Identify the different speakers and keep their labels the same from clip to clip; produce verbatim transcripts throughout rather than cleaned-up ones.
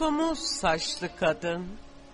Speaker 1: Yakamoz saçlı kadın.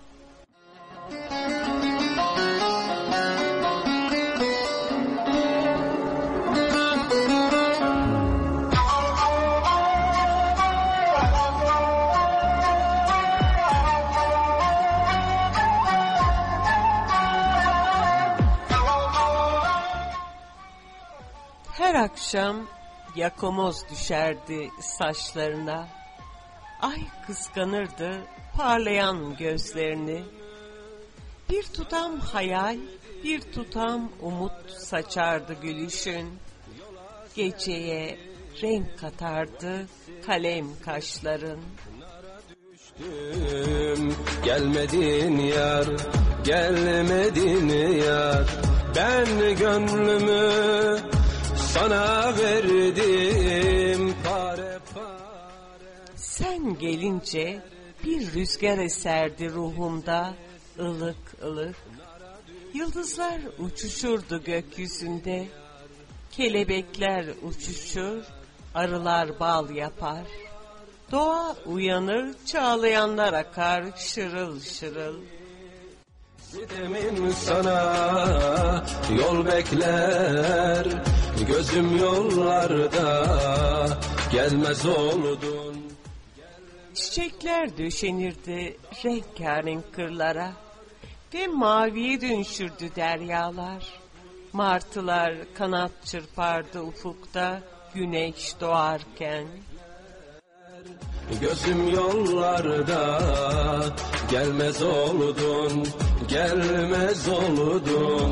Speaker 1: Her akşam yakamoz düşerdi saçlarına. Ay kıskanırdı parlayan gözlerini. Bir tutam hayal, bir tutam umut saçardı gülüşün. Geceye renk katardı kalem kaşların.
Speaker 2: Düştüm, gelmedin yar, gelmedin yar. Ben gönlümü sana verdim pare pare.
Speaker 1: Sen gelince bir rüzgar eserdi ruhumda ılık ılık. Yıldızlar uçuşurdu gökyüzünde. Kelebekler uçuşur, arılar bal yapar. Doğa uyanır, çağlayanlar akar şırıl şırıl.
Speaker 2: Gidemin sana yol bekler, gözüm yollarda gelmez oldun.
Speaker 1: Çiçekler döşenirdi rengarenk kırlara ve maviye dönüşürdü deryalar. Martılar kanat çırpardı ufukta güneş doğarken.
Speaker 2: Gözüm yollarda gelmez oldun, gelmez oldun.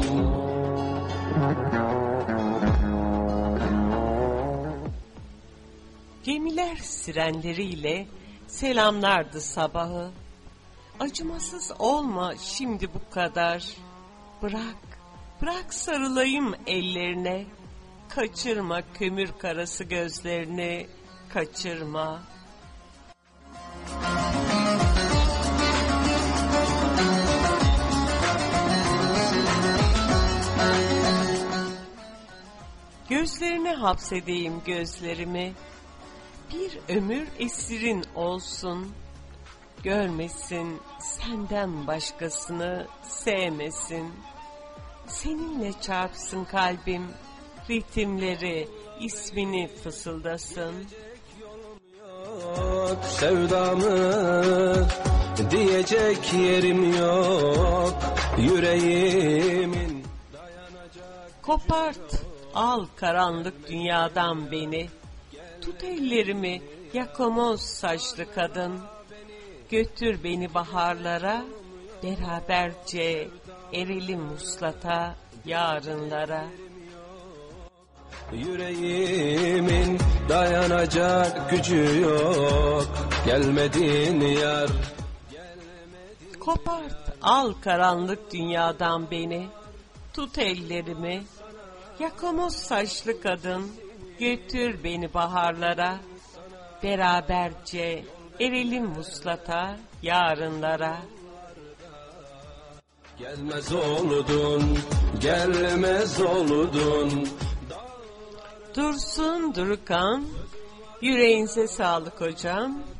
Speaker 1: Gemiler sirenleriyle selamlardı sabahı. Acımasız olma şimdi bu kadar. Bırak, bırak sarılayım ellerine. Kaçırma kömür karası gözlerini, kaçırma. Gözlerine hapsedeyim gözlerimi. Bir ömür esirin olsun. Görmesin senden başkasını, sevmesin. Seninle çarpsın kalbim, ritimleri, ismini fısıldasın.
Speaker 2: Yok sevdamı diyecek yerim yok, yüreğimin dayanacak.
Speaker 1: Kopart, al karanlık dünyadan beni. Tut ellerimi yakamoz saçlı kadın. Götür beni baharlara, beraberce erelim vuslata yarınlara.
Speaker 2: Yüreğimin dayanacak gücü yok, gelmedin yar.
Speaker 1: Kopart, al karanlık dünyadan beni. Tut ellerimi, yakamoz saçlı kadın. Götür beni baharlara, beraberce erelim vuslata yarınlara.
Speaker 2: Gelmez oldun, gelmez oldun.
Speaker 1: Dursun Durukan, yüreğinize sağlık hocam.